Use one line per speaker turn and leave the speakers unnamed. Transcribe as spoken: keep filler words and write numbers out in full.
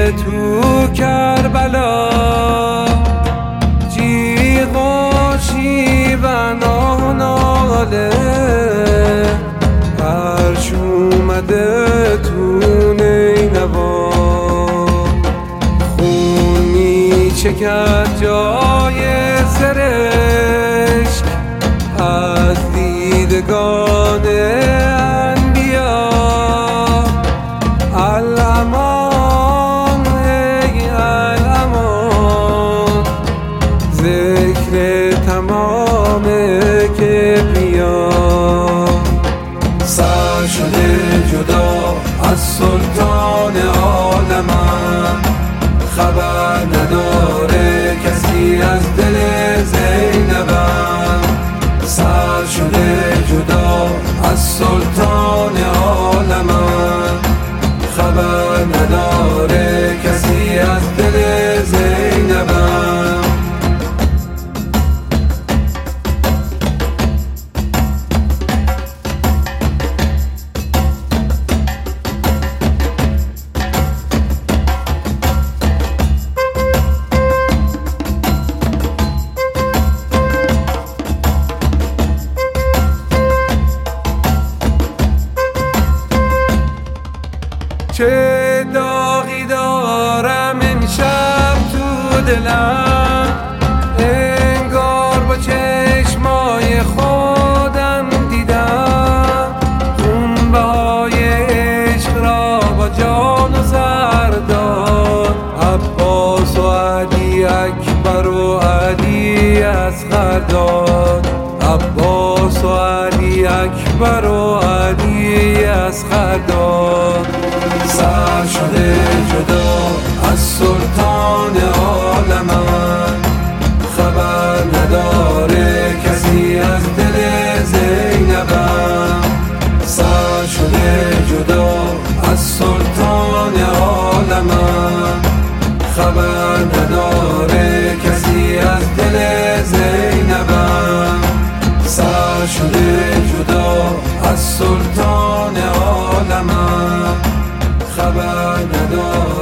تو کربلا جیغ و شیون و ناله عرش اومده تو نینوا خون میچکد جای سرشک از دیدگان انبیا الامان ای الامان ذکر تمام کبریا سر شده جدا از سلطان عالمم خبر نداره کسی از دل زینبم سر شده جدا از سلطان عالمم خبر نداره کسی از دل زینبم چه داغی دارم امشب تو دلم انگار با چشمای خودم دیدم خونبهای عشق را با جان و سر داد عباس و علی اکبر و علی اصغر داد عباس و علی اکبر و علی اصغر داد سر شده جدا از سلطان عالمم خبر نداره کسی از دل زینبم سر شده جدا از سلطان عالمم خبر نداره کسی از دل زینبم سر شده جدا از سلطان عالمم خبر نداره